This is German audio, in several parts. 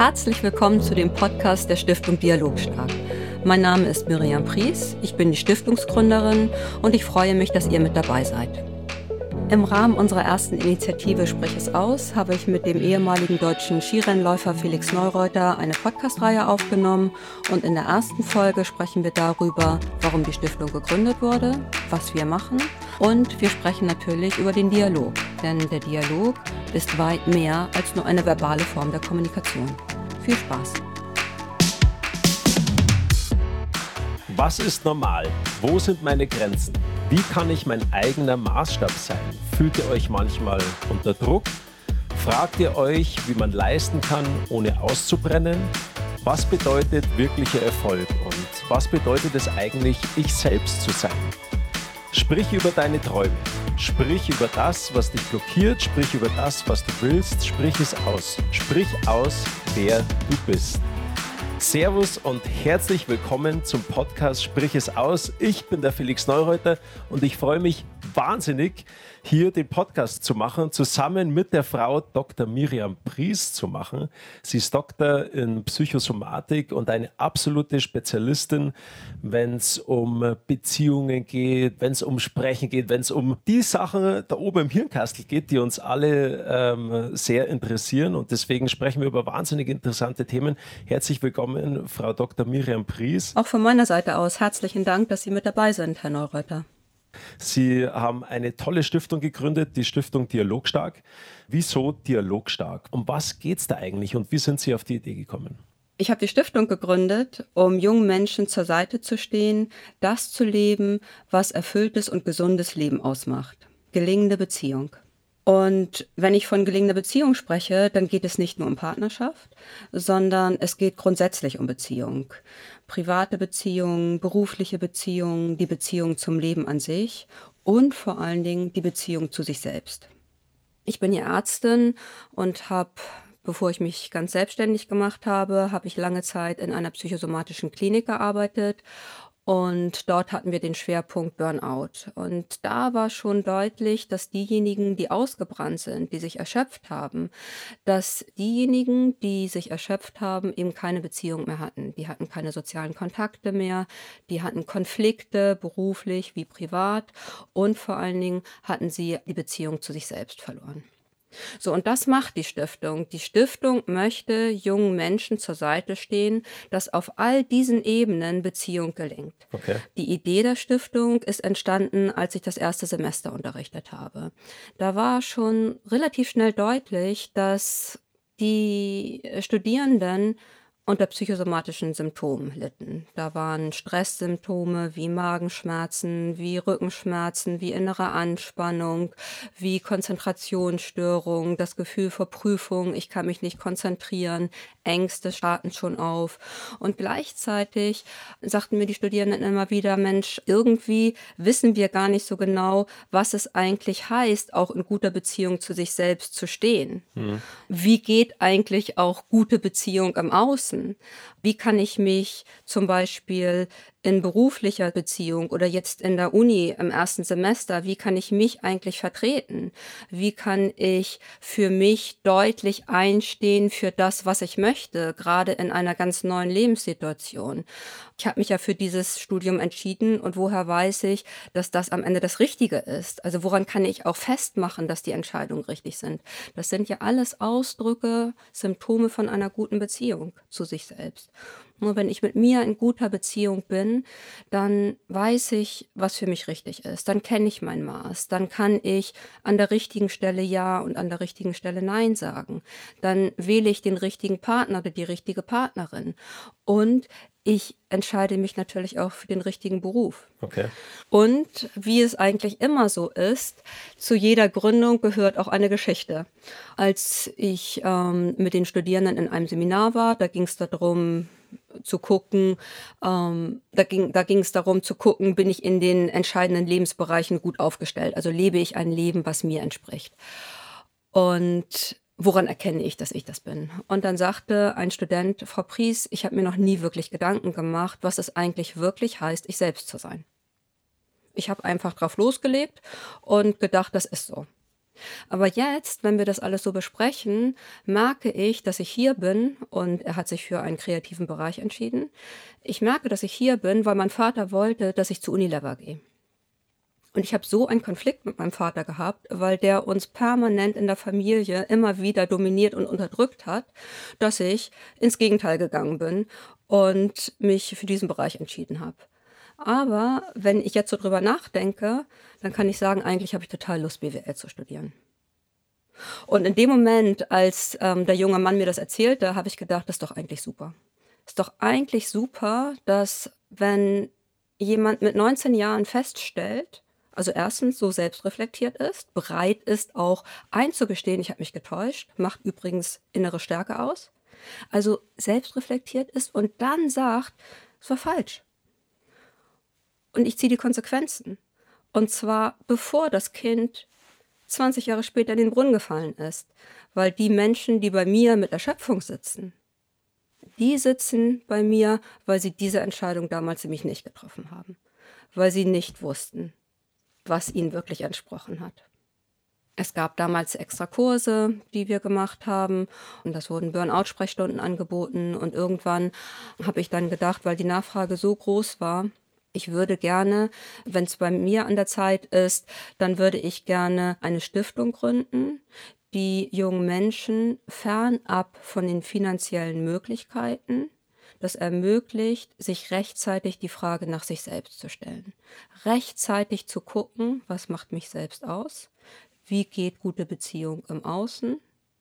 Herzlich willkommen zu dem Podcast der Stiftung Dialogstark. Mein Name ist Miriam Pries, ich bin die Stiftungsgründerin und ich freue mich, dass ihr mit dabei seid. Im Rahmen unserer ersten Initiative Sprich es aus habe ich mit dem ehemaligen deutschen Skirennläufer Felix Neureuter eine Podcast-Reihe aufgenommen und in der ersten Folge sprechen wir darüber, warum die Stiftung gegründet wurde, was wir machen und wir sprechen natürlich über den Dialog, denn der Dialog ist weit mehr als nur eine verbale Form der Kommunikation. Viel Spaß! Was ist normal? Wo sind meine Grenzen? Wie kann ich mein eigener Maßstab sein? Fühlt ihr euch manchmal unter Druck? Fragt ihr euch, wie man leisten kann, ohne auszubrennen? Was bedeutet wirklicher Erfolg und was bedeutet es eigentlich, ich selbst zu sein? Sprich über deine Träume. Sprich über das, was dich blockiert. Sprich über das, was du willst. Sprich es aus. Sprich aus, wer du bist. Servus und herzlich willkommen zum Podcast Sprich es aus. Ich bin der Felix Neureuter und ich freue mich wahnsinnig, hier den Podcast zu machen, zusammen mit der Frau Dr. Miriam Pries zu machen. Sie ist Doktor in Psychosomatik und eine absolute Spezialistin, wenn es um Beziehungen geht, wenn es um Sprechen geht, wenn es um die Sachen da oben im Hirnkastel geht, die uns alle sehr interessieren. Und deswegen sprechen wir über wahnsinnig interessante Themen. Herzlich willkommen, Frau Dr. Miriam Pries. Auch von meiner Seite aus herzlichen Dank, dass Sie mit dabei sind, Herr Neureuter. Sie haben eine tolle Stiftung gegründet, die Stiftung Dialogstark. Wieso Dialogstark? Um was geht es da eigentlich und wie sind Sie auf die Idee gekommen? Ich habe die Stiftung gegründet, um jungen Menschen zur Seite zu stehen, das zu leben, was erfülltes und gesundes Leben ausmacht. Gelingende Beziehung. Und wenn ich von gelingender Beziehung spreche, dann geht es nicht nur um Partnerschaft, sondern es geht grundsätzlich um Beziehung. Private Beziehungen, berufliche Beziehungen, die Beziehung zum Leben an sich und vor allen Dingen die Beziehung zu sich selbst. Ich bin ja Ärztin und bevor ich mich ganz selbstständig gemacht habe, habe ich lange Zeit in einer psychosomatischen Klinik gearbeitet. Und dort hatten wir den Schwerpunkt Burnout. Und da war schon deutlich, dass diejenigen, die ausgebrannt sind, die sich erschöpft haben, dass diejenigen, die sich erschöpft haben, eben keine Beziehung mehr hatten. Die hatten keine sozialen Kontakte mehr, die hatten Konflikte, beruflich wie privat. Und vor allen Dingen hatten sie die Beziehung zu sich selbst verloren. So, und das macht die Stiftung. Die Stiftung möchte jungen Menschen zur Seite stehen, dass auf all diesen Ebenen Beziehung gelingt. Okay. Die Idee der Stiftung ist entstanden, als ich das erste Semester unterrichtet habe. Da war schon relativ schnell deutlich, dass die Studierenden unter psychosomatischen Symptomen litten. Da waren Stresssymptome wie Magenschmerzen, wie Rückenschmerzen, wie innere Anspannung, wie Konzentrationsstörungen, das Gefühl vor Prüfung, ich kann mich nicht konzentrieren, Ängste starten schon auf. Und gleichzeitig sagten mir die Studierenden immer wieder, Mensch, irgendwie wissen wir gar nicht so genau, was es eigentlich heißt, auch in guter Beziehung zu sich selbst zu stehen. Wie geht eigentlich auch gute Beziehung im Außen? Wie kann ich mich zum Beispiel in beruflicher Beziehung oder jetzt in der Uni im ersten Semester, wie kann ich mich eigentlich vertreten? Wie kann ich für mich deutlich einstehen für das, was ich möchte, gerade in einer ganz neuen Lebenssituation? Ich habe mich ja für dieses Studium entschieden und woher weiß ich, dass das am Ende das Richtige ist? Also woran kann ich auch festmachen, dass die Entscheidungen richtig sind? Das sind ja alles Ausdrücke, Symptome von einer guten Beziehung zu sich selbst. Nur wenn ich mit mir in guter Beziehung bin, dann weiß ich, was für mich richtig ist. Dann kenne ich mein Maß. Dann kann ich an der richtigen Stelle Ja und an der richtigen Stelle Nein sagen. Dann wähle ich den richtigen Partner oder die richtige Partnerin. Und ich entscheide mich natürlich auch für den richtigen Beruf. Okay. Und wie es eigentlich immer so ist, zu jeder Gründung gehört auch eine Geschichte. Als ich mit den Studierenden in einem Seminar war, da ging es darum zu gucken, da ging es darum zu gucken, bin ich in den entscheidenden Lebensbereichen gut aufgestellt? Also lebe ich ein Leben, was mir entspricht? Und woran erkenne ich, dass ich das bin? Und dann sagte ein Student, Frau Pries, ich habe mir noch nie wirklich Gedanken gemacht, was es eigentlich wirklich heißt, ich selbst zu sein. Ich habe einfach drauf losgelebt und gedacht, das ist so. Aber jetzt, wenn wir das alles so besprechen, merke ich, dass ich hier bin und er hat sich für einen kreativen Bereich entschieden. Ich merke, dass ich hier bin, weil mein Vater wollte, dass ich zu Unilever gehe. Und ich habe so einen Konflikt mit meinem Vater gehabt, weil der uns permanent in der Familie immer wieder dominiert und unterdrückt hat, dass ich ins Gegenteil gegangen bin und mich für diesen Bereich entschieden habe. Aber wenn ich jetzt so drüber nachdenke, dann kann ich sagen, eigentlich habe ich total Lust, BWL zu studieren. Und in dem Moment, als der junge Mann mir das erzählte, habe ich gedacht, das ist doch eigentlich super. Ist doch eigentlich super, dass wenn jemand mit 19 Jahren feststellt, also erstens so selbstreflektiert ist, bereit ist auch einzugestehen, ich habe mich getäuscht, macht übrigens innere Stärke aus, also selbstreflektiert ist und dann sagt, es war falsch. Und ich ziehe die Konsequenzen. Und zwar bevor das Kind 20 Jahre später in den Brunnen gefallen ist. Weil die Menschen, die bei mir mit der Schöpfung sitzen, die sitzen bei mir, weil sie diese Entscheidung damals nämlich nicht getroffen haben. Weil sie nicht wussten, was ihnen wirklich entsprochen hat. Es gab damals extra Kurse, die wir gemacht haben und das wurden Burnout-Sprechstunden angeboten und irgendwann habe ich dann gedacht, weil die Nachfrage so groß war, ich würde gerne, wenn es bei mir an der Zeit ist, dann würde ich gerne eine Stiftung gründen, die jungen Menschen fernab von den finanziellen Möglichkeiten das ermöglicht, sich rechtzeitig die Frage nach sich selbst zu stellen. Rechtzeitig zu gucken, was macht mich selbst aus? Wie geht gute Beziehung im Außen?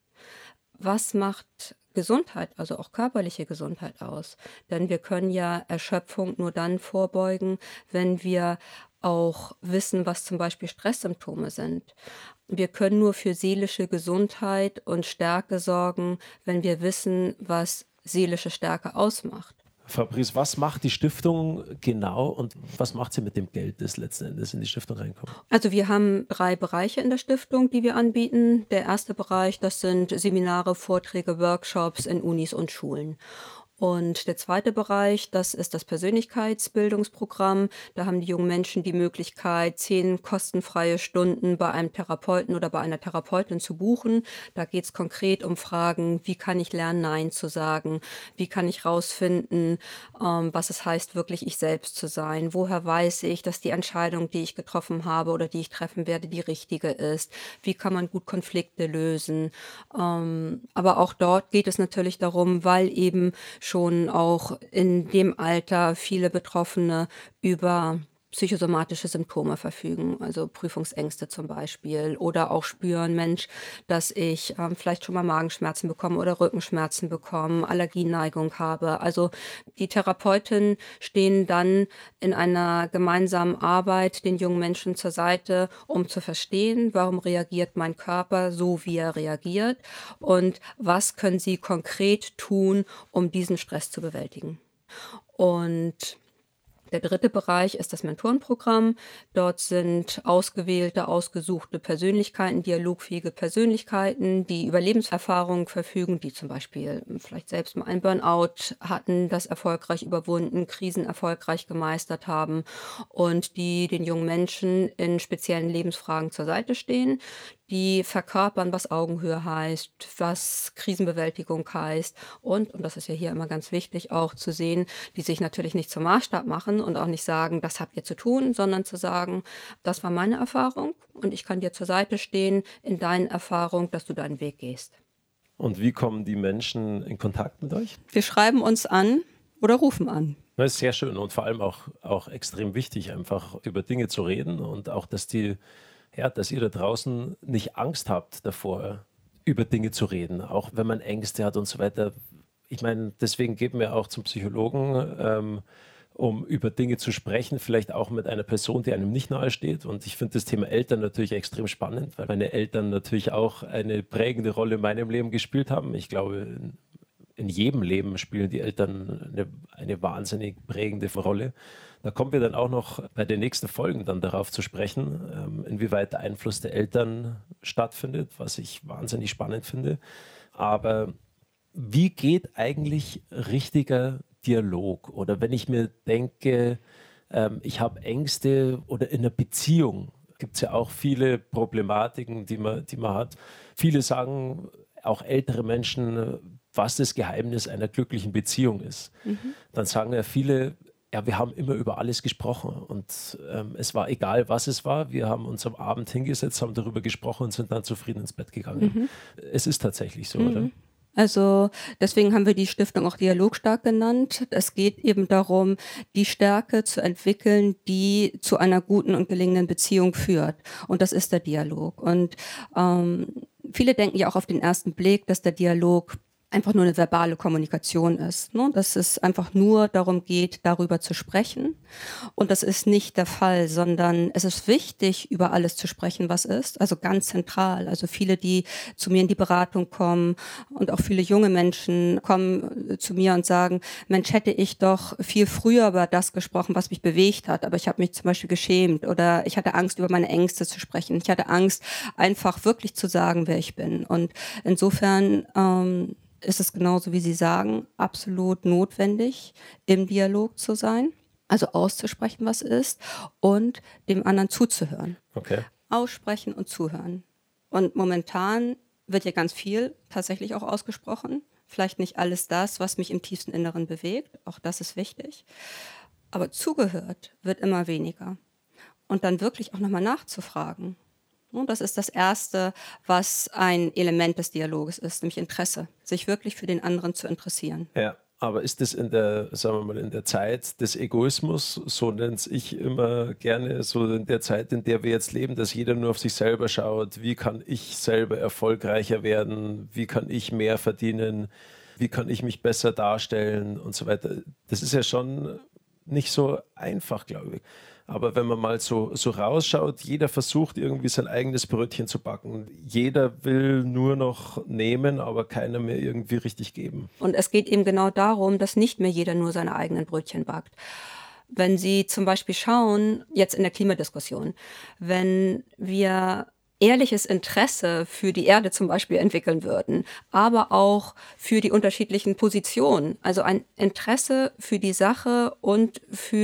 Was macht Gesundheit, also auch körperliche Gesundheit aus? Denn wir können ja Erschöpfung nur dann vorbeugen, wenn wir auch wissen, was zum Beispiel Stresssymptome sind. Wir können nur für seelische Gesundheit und Stärke sorgen, wenn wir wissen, was seelische Stärke ausmacht. Fabrice, was macht die Stiftung genau und was macht sie mit dem Geld, das letzten Endes in die Stiftung reinkommt? Also wir haben 3 Bereiche in der Stiftung, die wir anbieten. Der erste Bereich, das sind Seminare, Vorträge, Workshops in Unis und Schulen. Und der zweite Bereich, das ist das Persönlichkeitsbildungsprogramm. Da haben die jungen Menschen die Möglichkeit, 10 kostenfreie Stunden bei einem Therapeuten oder bei einer Therapeutin zu buchen. Da geht es konkret um Fragen, wie kann ich lernen, Nein zu sagen? Wie kann ich rausfinden, was es heißt, wirklich ich selbst zu sein? Woher weiß ich, dass die Entscheidung, die ich getroffen habe oder die ich treffen werde, die richtige ist? Wie kann man gut Konflikte lösen? Aber auch dort geht es natürlich darum, weil eben schon auch in dem Alter viele Betroffene über psychosomatische Symptome verfügen, also Prüfungsängste zum Beispiel oder auch spüren, Mensch, dass ich vielleicht schon mal Magenschmerzen bekomme oder Rückenschmerzen bekomme, Allergieneigung habe. Also die Therapeutinnen stehen dann in einer gemeinsamen Arbeit den jungen Menschen zur Seite, um zu verstehen, warum reagiert mein Körper so, wie er reagiert und was können sie konkret tun, um diesen Stress zu bewältigen. Und der dritte Bereich ist das Mentorenprogramm. Dort sind ausgewählte, ausgesuchte Persönlichkeiten, dialogfähige Persönlichkeiten, die über Lebenserfahrung verfügen, die zum Beispiel vielleicht selbst mal einen Burnout hatten, das erfolgreich überwunden, Krisen erfolgreich gemeistert haben und die den jungen Menschen in speziellen Lebensfragen zur Seite stehen. Die verkörpern, was Augenhöhe heißt, was Krisenbewältigung heißt und das ist ja hier immer ganz wichtig, auch zu sehen, die sich natürlich nicht zum Maßstab machen und auch nicht sagen, das habt ihr zu tun, sondern zu sagen, das war meine Erfahrung und ich kann dir zur Seite stehen in deinen Erfahrungen, dass du deinen Weg gehst. Und wie kommen die Menschen in Kontakt mit euch? Wir schreiben uns an oder rufen an. Das ist sehr schön und vor allem auch extrem wichtig, einfach über Dinge zu reden und auch, dass ihr da draußen nicht Angst habt davor, über Dinge zu reden, auch wenn man Ängste hat und so weiter. Ich meine, deswegen gehen wir auch zum Psychologen, um über Dinge zu sprechen, vielleicht auch mit einer Person, die einem nicht nahe steht. Und ich finde das Thema Eltern natürlich extrem spannend, weil meine Eltern natürlich auch eine prägende Rolle in meinem Leben gespielt haben. Ich glaube, in jedem Leben spielen die Eltern eine wahnsinnig prägende Rolle. Da kommen wir dann auch noch bei den nächsten Folgen dann darauf zu sprechen, inwieweit der Einfluss der Eltern stattfindet, was ich wahnsinnig spannend finde. Aber wie geht eigentlich richtiger Dialog? Oder wenn ich mir denke, ich habe Ängste oder in einer Beziehung gibt es ja auch viele Problematiken, die man hat. Viele sagen, auch ältere Menschen, was das Geheimnis einer glücklichen Beziehung ist. Dann sagen ja viele, ja, wir haben immer über alles gesprochen und es war egal, was es war. Wir haben uns am Abend hingesetzt, haben darüber gesprochen und sind dann zufrieden ins Bett gegangen. Es ist tatsächlich so, oder? Also deswegen haben wir die Stiftung auch Dialogstark genannt. Es geht eben darum, die Stärke zu entwickeln, die zu einer guten und gelingenden Beziehung führt. Und das ist der Dialog. Und viele denken ja auch auf den ersten Blick, dass der Dialog einfach nur eine verbale Kommunikation ist, ne? Dass es einfach nur darum geht, darüber zu sprechen. Und das ist nicht der Fall, sondern es ist wichtig, über alles zu sprechen, was ist, also ganz zentral. Also viele, die zu mir in die Beratung kommen und auch viele junge Menschen kommen zu mir und sagen, Mensch, hätte ich doch viel früher über das gesprochen, was mich bewegt hat, aber ich habe mich zum Beispiel geschämt oder ich hatte Angst, über meine Ängste zu sprechen. Ich hatte Angst, einfach wirklich zu sagen, wer ich bin. Und insofern ist es genauso, wie Sie sagen, absolut notwendig, im Dialog zu sein, also auszusprechen, was ist, und dem anderen zuzuhören. Okay. Aussprechen und zuhören. Und momentan wird ja ganz viel tatsächlich auch ausgesprochen. Vielleicht nicht alles das, was mich im tiefsten Inneren bewegt, auch das ist wichtig. Aber zugehört wird immer weniger. Und dann wirklich auch nochmal nachzufragen. Und das ist das Erste, was ein Element des Dialoges ist, nämlich Interesse, sich wirklich für den anderen zu interessieren. Ja, aber ist das sagen wir mal, in der Zeit des Egoismus, so nenne ich immer gerne, so in der Zeit, in der wir jetzt leben, dass jeder nur auf sich selber schaut, wie kann ich selber erfolgreicher werden, wie kann ich mehr verdienen, wie kann ich mich besser darstellen und so weiter. Das ist ja schon nicht so einfach, glaube ich. Aber wenn man mal so rausschaut, jeder versucht irgendwie sein eigenes Brötchen zu backen. Jeder will nur noch nehmen, aber keiner mehr irgendwie richtig geben. Und es geht eben genau darum, dass nicht mehr jeder nur seine eigenen Brötchen backt. Wenn Sie zum Beispiel schauen, jetzt in der Klimadiskussion, wenn wir ehrliches Interesse für die Erde zum Beispiel entwickeln würden, aber auch für die unterschiedlichen Positionen, also ein Interesse für die Sache und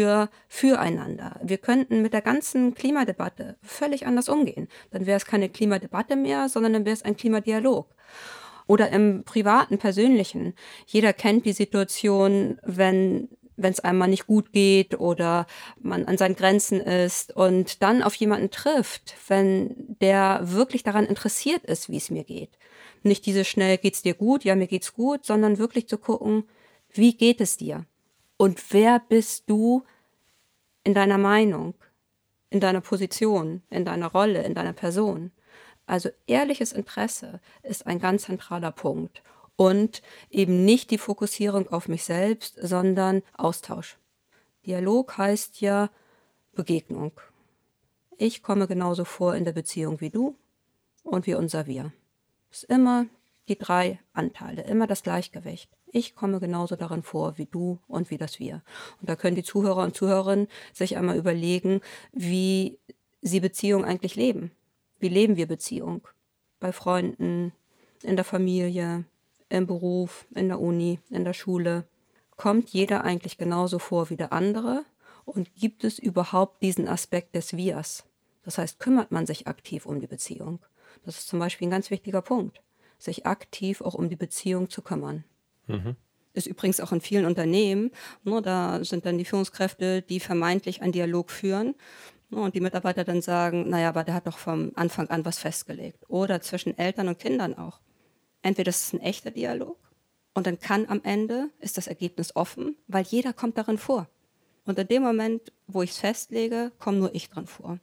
füreinander. Wir könnten mit der ganzen Klimadebatte völlig anders umgehen. Dann wäre es keine Klimadebatte mehr, sondern dann wäre es ein Klimadialog. Oder im privaten, persönlichen. Jeder kennt die Situation, wenn es einem nicht gut geht oder man an seinen Grenzen ist und dann auf jemanden trifft, wenn der wirklich daran interessiert ist, wie es mir geht. Nicht dieses schnell, geht's dir gut? Ja, mir geht's gut, sondern wirklich zu gucken, wie geht es dir? Und wer bist du in deiner Meinung, in deiner Position, in deiner Rolle, in deiner Person? Also ehrliches Interesse ist ein ganz zentraler Punkt. Und eben nicht die Fokussierung auf mich selbst, sondern Austausch. Dialog heißt ja Begegnung. Ich komme genauso vor in der Beziehung wie du und wie unser Wir. Es ist immer die 3 Anteile, immer das Gleichgewicht. Ich komme genauso darin vor wie du und wie das Wir. Und da können die Zuhörer und Zuhörerinnen sich einmal überlegen, wie sie Beziehung eigentlich leben. Wie leben wir Beziehung? Bei Freunden, in der Familie, im Beruf, in der Uni, in der Schule. Kommt jeder eigentlich genauso vor wie der andere? Und gibt es überhaupt diesen Aspekt des Wirs? Das heißt, kümmert man sich aktiv um die Beziehung? Das ist zum Beispiel ein ganz wichtiger Punkt, sich aktiv auch um die Beziehung zu kümmern. Ist übrigens auch in vielen Unternehmen, da sind dann die Führungskräfte, die vermeintlich einen Dialog führen. Und die Mitarbeiter dann sagen, naja, aber der hat doch vom Anfang an was festgelegt. Oder zwischen Eltern und Kindern auch. Entweder ist es ein echter Dialog und dann ist das Ergebnis offen, weil jeder kommt darin vor. Und in dem Moment, wo ich es festlege, komme nur ich drin vor.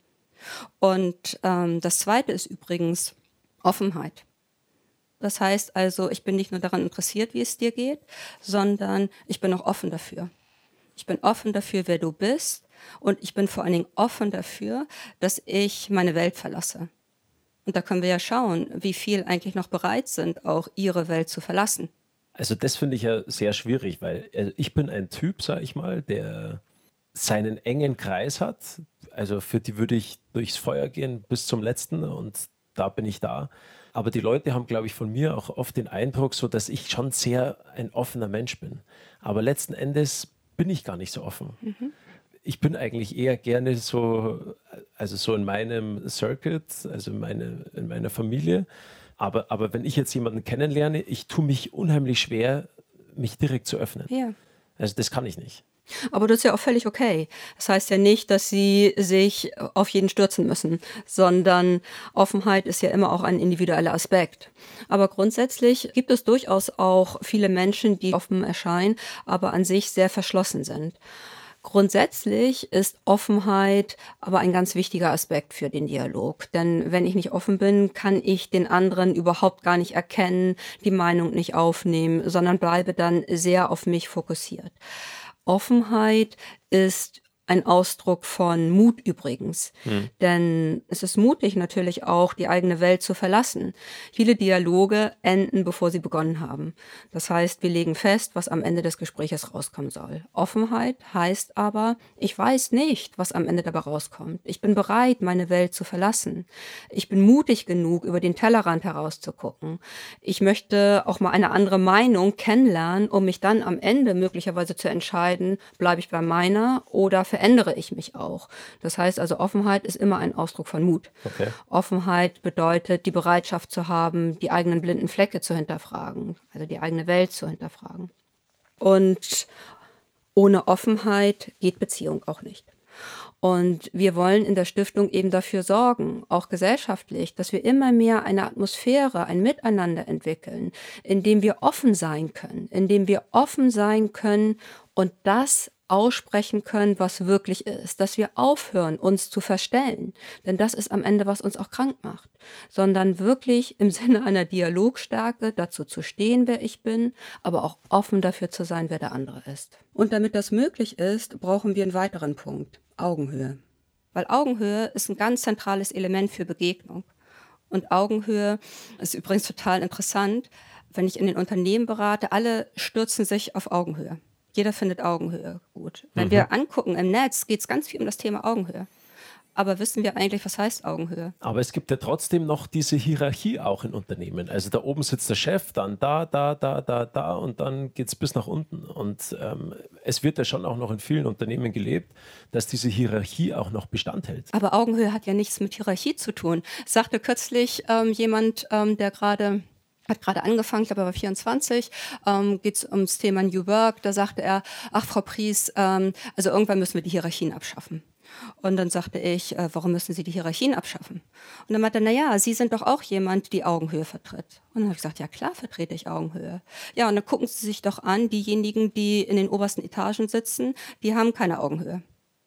Und das Zweite ist übrigens Offenheit. Das heißt also, ich bin nicht nur daran interessiert, wie es dir geht, sondern ich bin auch offen dafür. Ich bin offen dafür, wer du bist und ich bin vor allen Dingen offen dafür, dass ich meine Welt verlasse. Und da können wir ja schauen, wie viel eigentlich noch bereit sind, auch ihre Welt zu verlassen. Also das finde ich ja sehr schwierig, weil ich bin ein Typ, sage ich mal, der seinen engen Kreis hat. Also für die würde ich durchs Feuer gehen bis zum Letzten und da bin ich da. Aber die Leute haben, glaube ich, von mir auch oft den Eindruck, so dass ich schon sehr ein offener Mensch bin. Aber letzten Endes bin ich gar nicht so offen. ich bin eigentlich eher gerne so, also so in meinem Circuit, also in meiner Familie. Aber wenn ich jetzt jemanden kennenlerne, ich tue mich unheimlich schwer, mich direkt zu öffnen. Ja. Also das kann ich nicht. Aber das ist ja auch völlig okay. Das heißt ja nicht, dass sie sich auf jeden stürzen müssen, sondern Offenheit ist ja immer auch ein individueller Aspekt. Aber grundsätzlich gibt es durchaus auch viele Menschen, die offen erscheinen, aber an sich sehr verschlossen sind. Grundsätzlich ist Offenheit aber ein ganz wichtiger Aspekt für den Dialog. Denn wenn ich nicht offen bin, kann ich den anderen überhaupt gar nicht erkennen, die Meinung nicht aufnehmen, sondern bleibe dann sehr auf mich fokussiert. Offenheit ist ein Ausdruck von Mut übrigens. Denn es ist mutig natürlich auch, die eigene Welt zu verlassen. Viele Dialoge enden, bevor sie begonnen haben. Das heißt, wir legen fest, was am Ende des Gespräches rauskommen soll. Offenheit heißt aber, ich weiß nicht, was am Ende dabei rauskommt. Ich bin bereit, meine Welt zu verlassen. Ich bin mutig genug, über den Tellerrand herauszugucken. Ich möchte auch mal eine andere Meinung kennenlernen, um mich dann am Ende möglicherweise zu entscheiden, bleibe ich bei meiner oder verändere ich mich auch. Das heißt also, Offenheit ist immer ein Ausdruck von Mut. Okay. Offenheit bedeutet, die Bereitschaft zu haben, die eigenen blinden Flecke zu hinterfragen, also die eigene Welt zu hinterfragen. Und ohne Offenheit geht Beziehung auch nicht. Und wir wollen in der Stiftung eben dafür sorgen, auch gesellschaftlich, dass wir immer mehr eine Atmosphäre, ein Miteinander entwickeln, in dem wir offen sein können, und das aussprechen können, was wirklich ist, dass wir aufhören, uns zu verstellen, denn das ist am Ende, was uns auch krank macht, sondern wirklich im Sinne einer Dialogstärke dazu zu stehen, wer ich bin, aber auch offen dafür zu sein, wer der andere ist. Und damit das möglich ist, brauchen wir einen weiteren Punkt, Augenhöhe. Weil Augenhöhe ist ein ganz zentrales Element für Begegnung. Und Augenhöhe ist übrigens total interessant, wenn ich in den Unternehmen berate, alle stürzen sich auf Augenhöhe. Jeder findet Augenhöhe gut. Wenn wir angucken im Netz, geht es ganz viel um das Thema Augenhöhe. Aber wissen wir eigentlich, was heißt Augenhöhe? Aber es gibt ja trotzdem noch diese Hierarchie auch in Unternehmen. Also da oben sitzt der Chef, dann da und dann geht es bis nach unten. Und es wird ja schon auch noch in vielen Unternehmen gelebt, dass diese Hierarchie auch noch Bestand hält. Aber Augenhöhe hat ja nichts mit Hierarchie zu tun. Sagte kürzlich jemand, der hat gerade angefangen, ich glaube, er war 24, geht es ums Thema New Work. Da sagte er, ach Frau Pries, also irgendwann müssen wir die Hierarchien abschaffen. Und dann sagte ich, warum müssen Sie die Hierarchien abschaffen? Und dann meinte er, naja, Sie sind doch auch jemand, die Augenhöhe vertritt. Und dann habe ich gesagt, ja klar vertrete ich Augenhöhe. Ja, und dann gucken Sie sich doch an, diejenigen, die in den obersten Etagen sitzen, die haben keine Augenhöhe.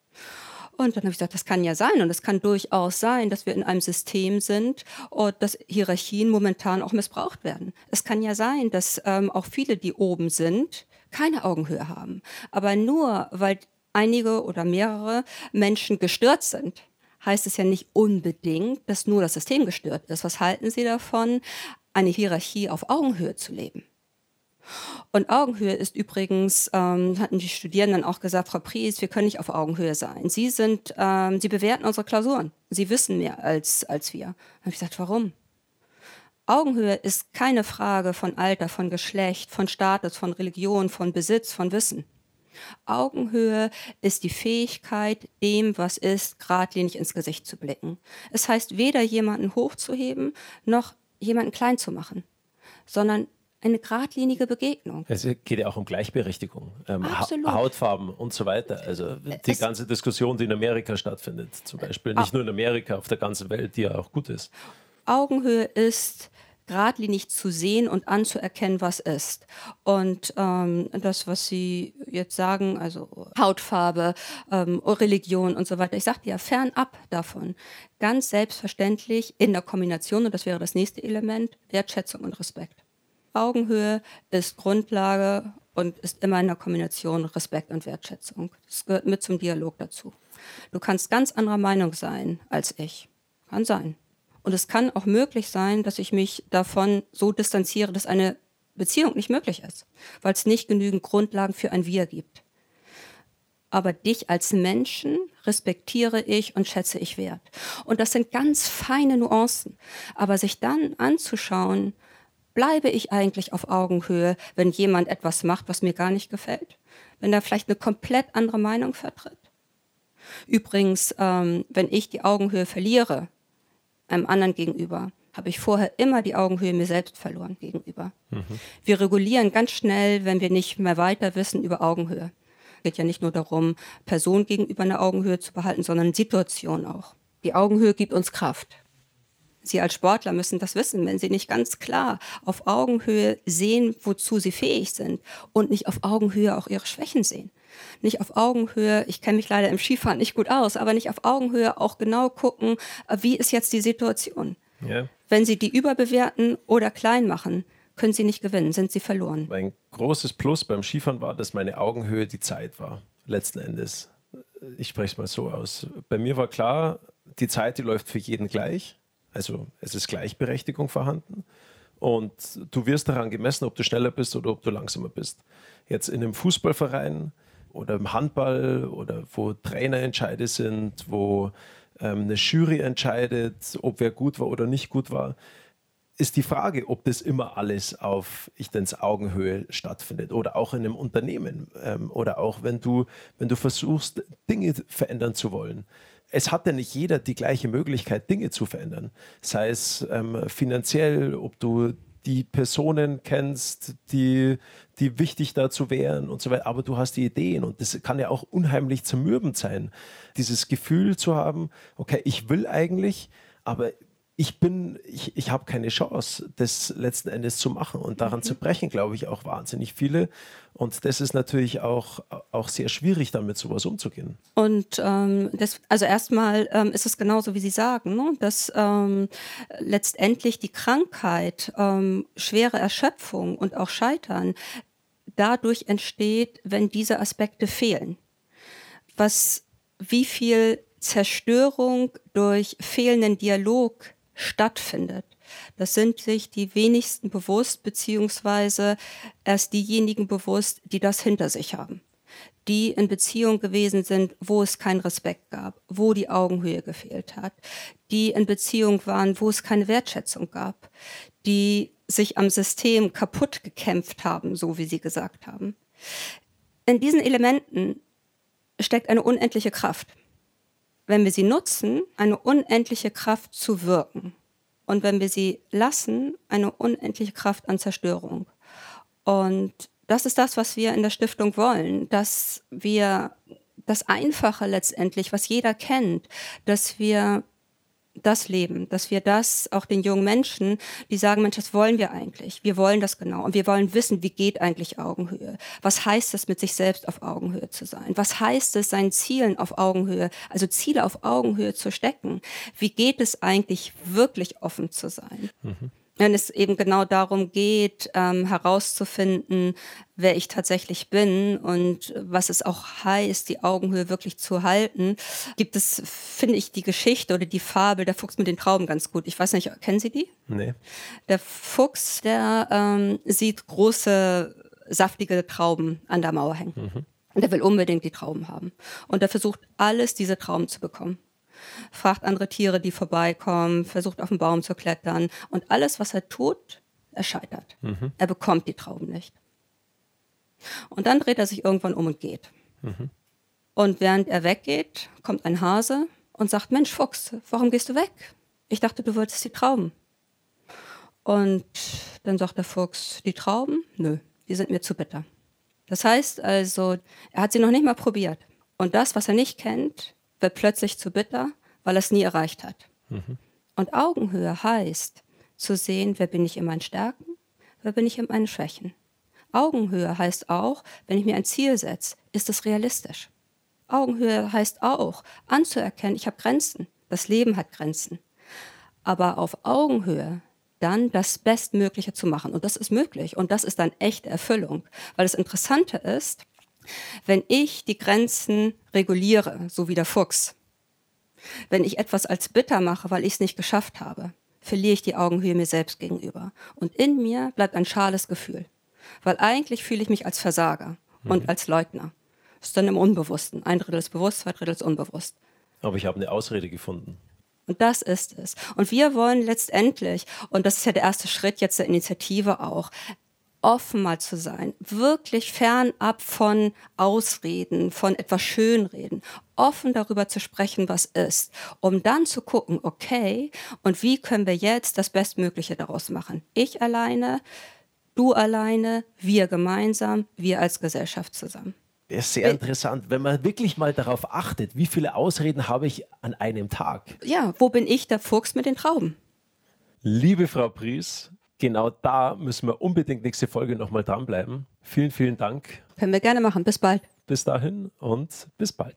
Und dann habe ich gesagt, das kann ja sein und es kann durchaus sein, dass wir in einem System sind und dass Hierarchien momentan auch missbraucht werden. Es kann ja sein, dass auch viele, die oben sind, keine Augenhöhe haben. Aber nur weil einige oder mehrere Menschen gestört sind, heißt es ja nicht unbedingt, dass nur das System gestört ist. Was halten Sie davon, eine Hierarchie auf Augenhöhe zu leben? Und Augenhöhe ist übrigens, hatten die Studierenden auch gesagt, Frau Pries, wir können nicht auf Augenhöhe sein. Sie bewerten unsere Klausuren. Sie wissen mehr als wir. Dann habe ich gesagt, warum? Augenhöhe ist keine Frage von Alter, von Geschlecht, von Status, von Religion, von Besitz, von Wissen. Augenhöhe ist die Fähigkeit, dem, was ist, geradlinig ins Gesicht zu blicken. Es heißt weder jemanden hochzuheben, noch jemanden klein zu machen, sondern eine geradlinige Begegnung. Es geht ja auch um Gleichberechtigung, Absolut. Hautfarben und so weiter. Also die ganze Diskussion, die in Amerika stattfindet, zum Beispiel. Nicht nur in Amerika, auf der ganzen Welt, die ja auch gut ist. Augenhöhe ist geradlinig zu sehen und anzuerkennen, was ist. Und das, was Sie jetzt sagen, also Hautfarbe, Religion und so weiter, ich sagte ja fernab davon. Ganz selbstverständlich in der Kombination, und das wäre das nächste Element, Wertschätzung und Respekt. Augenhöhe ist Grundlage und ist immer in der Kombination Respekt und Wertschätzung. Das gehört mit zum Dialog dazu. Du kannst ganz anderer Meinung sein als ich. Kann sein. Und es kann auch möglich sein, dass ich mich davon so distanziere, dass eine Beziehung nicht möglich ist, weil es nicht genügend Grundlagen für ein Wir gibt. Aber dich als Menschen respektiere ich und schätze ich wert. Und das sind ganz feine Nuancen. Aber sich dann anzuschauen, bleibe ich eigentlich auf Augenhöhe, wenn jemand etwas macht, was mir gar nicht gefällt? Wenn er vielleicht eine komplett andere Meinung vertritt? Übrigens, wenn ich die Augenhöhe verliere, einem anderen gegenüber, habe ich vorher immer die Augenhöhe mir selbst verloren gegenüber. Wir regulieren ganz schnell, wenn wir nicht mehr weiter wissen über Augenhöhe. Es geht ja nicht nur darum, Person gegenüber eine Augenhöhe zu behalten, sondern Situation auch. Die Augenhöhe gibt uns Kraft. Sie als Sportler müssen das wissen, wenn Sie nicht ganz klar auf Augenhöhe sehen, wozu Sie fähig sind und nicht auf Augenhöhe auch Ihre Schwächen sehen. Nicht auf Augenhöhe, ich kenne mich leider im Skifahren nicht gut aus, aber nicht auf Augenhöhe auch genau gucken, wie ist jetzt die Situation. Ja. Wenn Sie die überbewerten oder klein machen, können Sie nicht gewinnen, sind Sie verloren. Mein großes Plus beim Skifahren war, dass meine Augenhöhe die Zeit war, letzten Endes. Ich spreche es mal so aus. Bei mir war klar, die Zeit, die läuft für jeden gleich. Also es ist Gleichberechtigung vorhanden. Und du wirst daran gemessen, ob du schneller bist oder ob du langsamer bist. Jetzt in einem Fußballverein oder im Handball oder wo Trainerentscheide sind, wo eine Jury entscheidet, ob wer gut war oder nicht gut war, ist die Frage, ob das immer alles auf Augenhöhe stattfindet oder auch in einem Unternehmen oder auch wenn du versuchst, Dinge verändern zu wollen. Es hat ja nicht jeder die gleiche Möglichkeit, Dinge zu verändern. Sei es finanziell, ob du die Personen kennst, die wichtig dazu wären und so weiter. Aber du hast die Ideen und das kann ja auch unheimlich zermürbend sein. Dieses Gefühl zu haben, okay, ich will eigentlich, aber ich habe keine Chance, das letzten Endes zu machen. Und daran zerbrechen, glaube ich, auch wahnsinnig viele. Und das ist natürlich auch sehr schwierig, dann mit sowas umzugehen. Und also erstmal ist es genauso, wie Sie sagen, ne? Dass letztendlich die Krankheit, schwere Erschöpfung und auch Scheitern dadurch entsteht, wenn diese Aspekte fehlen. Wie viel Zerstörung durch fehlenden Dialog stattfindet. Das sind sich die wenigsten bewusst, beziehungsweise erst diejenigen bewusst, die das hinter sich haben. Die in Beziehung gewesen sind, wo es keinen Respekt gab, wo die Augenhöhe gefehlt hat, die in Beziehung waren, wo es keine Wertschätzung gab, die sich am System kaputt gekämpft haben, so wie Sie gesagt haben. In diesen Elementen steckt eine unendliche Kraft. Wenn wir sie nutzen, eine unendliche Kraft zu wirken. Und wenn wir sie lassen, eine unendliche Kraft an Zerstörung. Und das ist das, was wir in der Stiftung wollen, dass wir das Einfache letztendlich, was jeder kennt, dass wir das leben, dass wir das auch den jungen Menschen, die sagen, Mensch, das wollen wir eigentlich. Wir wollen das genau. Und wir wollen wissen, wie geht eigentlich Augenhöhe? Was heißt es, mit sich selbst auf Augenhöhe zu sein? Was heißt es, seinen Zielen auf Augenhöhe, also Ziele auf Augenhöhe zu stecken? Wie geht es eigentlich, wirklich offen zu sein? Wenn es eben genau darum geht, herauszufinden, wer ich tatsächlich bin und was es auch heißt, die Augenhöhe wirklich zu halten, gibt es, finde ich, die Geschichte oder die Fabel Der Fuchs mit den Trauben ganz gut. Ich weiß nicht, kennen Sie die? Nee. Der Fuchs, der sieht große, saftige Trauben an der Mauer hängen. Und der will unbedingt die Trauben haben. Und er versucht alles, diese Trauben zu bekommen. Fragt andere Tiere, die vorbeikommen, versucht auf den Baum zu klettern. Und alles, was er tut, er scheitert. Er bekommt die Trauben nicht. Und dann dreht er sich irgendwann um und geht. Und während er weggeht, kommt ein Hase und sagt, Mensch, Fuchs, warum gehst du weg? Ich dachte, du wolltest die Trauben. Und dann sagt der Fuchs, die Trauben? Nö, die sind mir zu bitter. Das heißt also, er hat sie noch nicht mal probiert. Und das, was er nicht kennt, wird plötzlich zu bitter, weil er es nie erreicht hat. Und Augenhöhe heißt, zu sehen, wer bin ich in meinen Stärken, wer bin ich in meinen Schwächen. Augenhöhe heißt auch, wenn ich mir ein Ziel setze, ist es realistisch. Augenhöhe heißt auch, anzuerkennen, ich habe Grenzen, das Leben hat Grenzen. Aber auf Augenhöhe dann das Bestmögliche zu machen. Und das ist möglich und das ist dann echte Erfüllung. Weil das Interessante ist, wenn ich die Grenzen reguliere, so wie der Fuchs, wenn ich etwas als bitter mache, weil ich es nicht geschafft habe, verliere ich die Augenhöhe mir selbst gegenüber. Und in mir bleibt ein schales Gefühl. Weil eigentlich fühle ich mich als Versager und als Leugner. Das ist dann im Unbewussten. 1/3 ist bewusst, 2/3 ist unbewusst. Aber ich habe eine Ausrede gefunden. Und das ist es. Und wir wollen letztendlich, und das ist ja der erste Schritt jetzt der Initiative auch offen mal zu sein, wirklich fernab von Ausreden, von etwas Schönreden, offen darüber zu sprechen, was ist, um dann zu gucken, okay, und wie können wir jetzt das Bestmögliche daraus machen? Ich alleine, du alleine, wir gemeinsam, wir als Gesellschaft zusammen. Das ist sehr interessant, wenn man wirklich mal darauf achtet, wie viele Ausreden habe ich an einem Tag. Ja, wo bin ich, der Fuchs mit den Trauben? Liebe Frau Pries, genau da müssen wir unbedingt nächste Folge nochmal dranbleiben. Vielen, vielen Dank. Können wir gerne machen. Bis bald. Bis dahin und bis bald.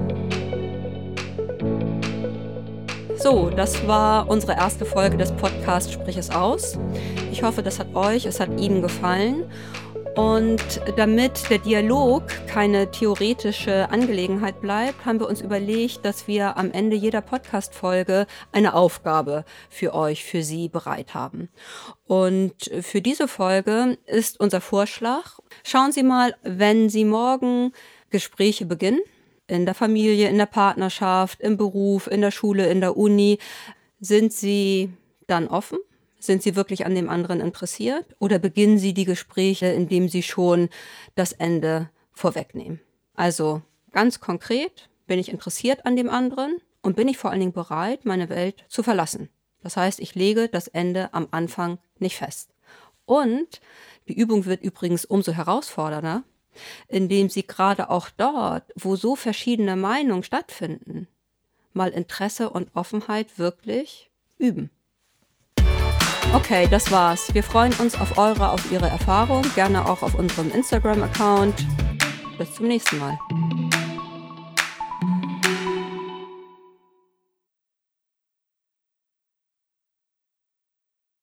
So, das war unsere erste Folge des Podcasts Sprich es aus. Ich hoffe, es hat Ihnen gefallen. Und damit der Dialog keine theoretische Angelegenheit bleibt, haben wir uns überlegt, dass wir am Ende jeder Podcast-Folge eine Aufgabe für euch, für Sie bereit haben. Und für diese Folge ist unser Vorschlag: Schauen Sie mal, wenn Sie morgen Gespräche beginnen, in der Familie, in der Partnerschaft, im Beruf, in der Schule, in der Uni, sind Sie dann offen? Sind Sie wirklich an dem anderen interessiert? Oder beginnen Sie die Gespräche, indem Sie schon das Ende vorwegnehmen? Also ganz konkret, bin ich interessiert an dem anderen und bin ich vor allen Dingen bereit, meine Welt zu verlassen? Das heißt, ich lege das Ende am Anfang nicht fest. Und die Übung wird übrigens umso herausfordernder, indem Sie gerade auch dort, wo so verschiedene Meinungen stattfinden, mal Interesse und Offenheit wirklich üben. Okay, das war's. Wir freuen uns auf Ihre Erfahrung, gerne auch auf unserem Instagram-Account. Bis zum nächsten Mal.